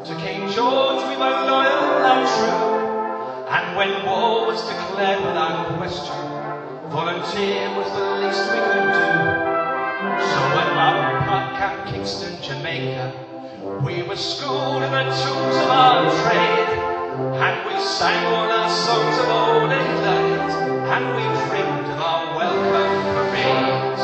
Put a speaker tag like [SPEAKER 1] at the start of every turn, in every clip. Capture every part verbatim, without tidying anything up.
[SPEAKER 1] To King George we were loyal and true, and when war was declared without question, volunteer was the least we could do. So when up at Camp Kingston, Jamaica, we were schooled in the tools of our trade, and we sang all our songs of old England, and we dreamed of our welcome parades.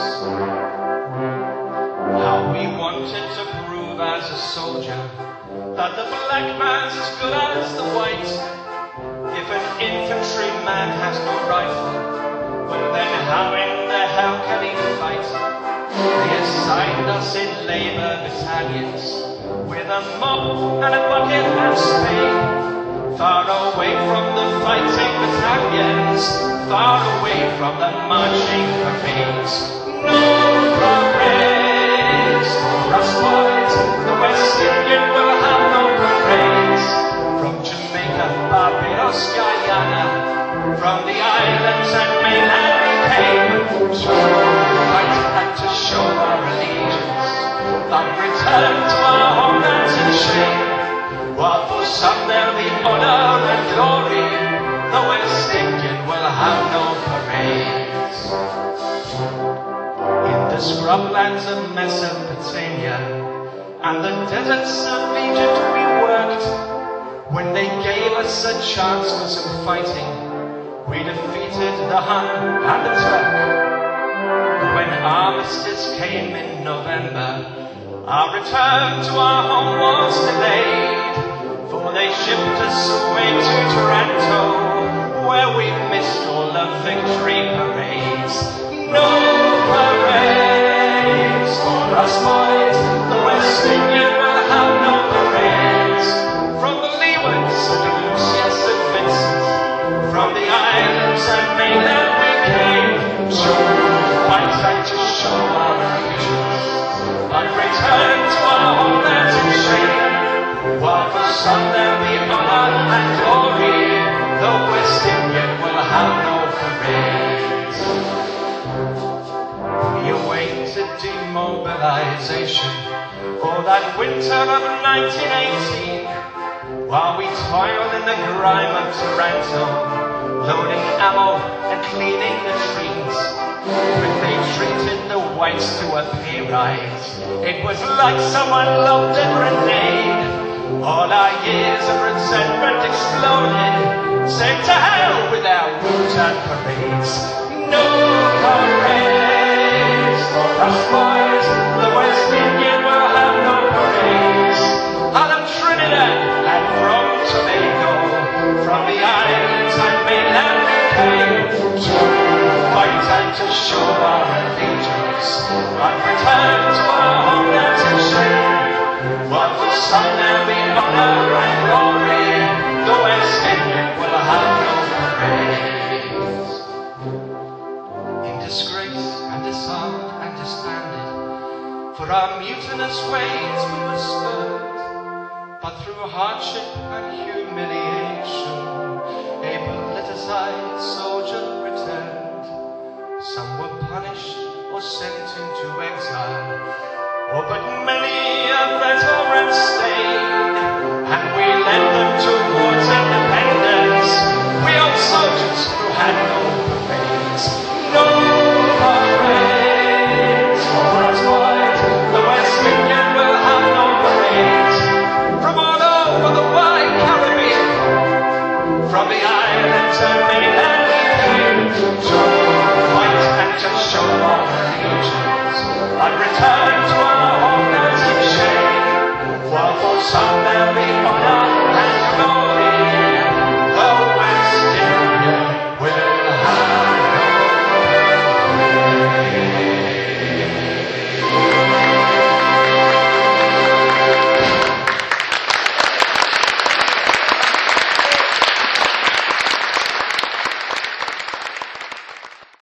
[SPEAKER 1] How we wanted to prove as a soldier that the black man's as good as the white. If an infantryman has no rifle, well then how in the hell can he fight? They assigned us in labour battalions with a mop and a bucket and spade, far away from the fighting battalions, far away from the marching parades. No parades for us boys, the West Indian will have no parades. From Jamaica, Barbados, Guyana, from the islands and mainland we came to fight and to show our allegiance, but return to our homelands in shame. While for some there'll be honour and glory, the West Indian will have no parades. In the scrublands of Mesopotamia and the deserts of Egypt we worked. When they gave us a chance for some fighting, we defeated the Hun and the Turk. When armistice came in November, our return to our home was delayed, for they shipped us away to Toronto, where we missed all the victory parades. No parades for us boys, the West Indian will have no parades. From the Leewards to Lucius and Vincent, from the islands and mainland we came to fight and to show our allegiance, but return to our homelands in shame. While for some there'll be honour and glory, the West Indian will have no parades. We awaited demobilisation for that winter of nineteen eighteen, while we toiled in the grime of Toronto, loading ammo and cleaning latrines. When they treated the whites to a pay rise, it was like someone lobbed a grenade. All our years of resentment exploded, said to hell with our rules and parades. No parades for us boys, the West Indian will have no parades. Out of Trinidad and from Tobago, from the islands and mainland we came to fight and to show our allegiance, but return to our homelands in shame. While for some there'll be honour and glory, the West Indian will have no parades. In disgrace and disarmed and disbanded, for our mutinous ways we were spurred, but through hardship and humiliation, a politicized soldier returned. Some were punished or sent into exile, oh, but many a veteran stayed.